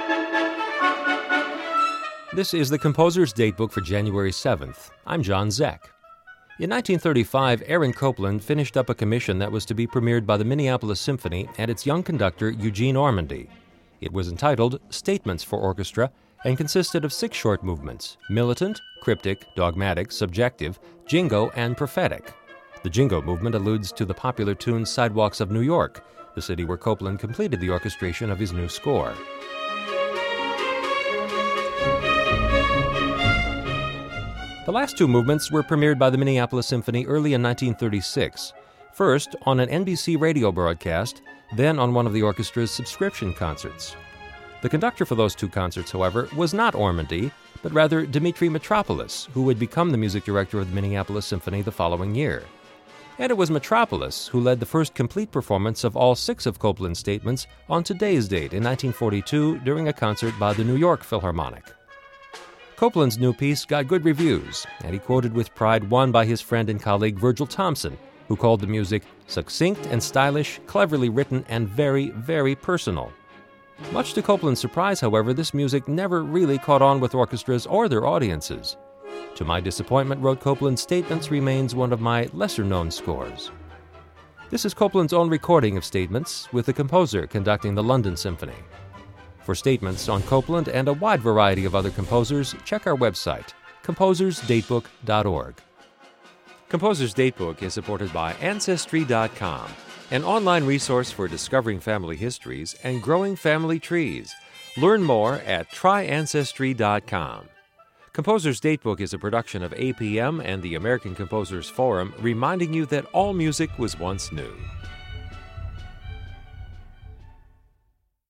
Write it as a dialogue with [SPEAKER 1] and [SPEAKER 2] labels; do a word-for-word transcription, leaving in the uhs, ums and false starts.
[SPEAKER 1] This is the Composer's Datebook for January seventh. I'm John Zeck. In nineteen thirty-five, Aaron Copland finished up a commission that was to be premiered by the Minneapolis Symphony and its young conductor, Eugene Ormandy. It was entitled Statements for Orchestra and consisted of six short movements: militant, cryptic, dogmatic, subjective, jingo, and prophetic. The jingo movement alludes to the popular tune Sidewalks of New York, the city where Copland completed the orchestration of his new score. The last two movements were premiered by the Minneapolis Symphony early in nineteen thirty-six, first on an N B C radio broadcast, then on one of the orchestra's subscription concerts. The conductor for those two concerts, however, was not Ormandy, but rather Dmitri Mitropoulos, who would become the music director of the Minneapolis Symphony the following year. And it was Mitropoulos who led the first complete performance of all six of Copland's statements on today's date in nineteen forty-two during a concert by the New York Philharmonic. Copland's new piece got good reviews, and he quoted with pride one by his friend and colleague Virgil Thompson, who called the music succinct and stylish, cleverly written, and very, very personal. Much to Copland's surprise, however, this music never really caught on with orchestras or their audiences. To my disappointment, wrote Copland, Statements remains one of my lesser-known scores. This is Copland's own recording of Statements, with the composer conducting the London Symphony. For statements on Copland and a wide variety of other composers, check our website, composers datebook dot org. Composer's Datebook is supported by Ancestry dot com, an online resource for discovering family histories and growing family trees. Learn more at try ancestry dot com. Composer's Datebook is a production of A P M and the American Composers Forum, reminding you that all music was once new.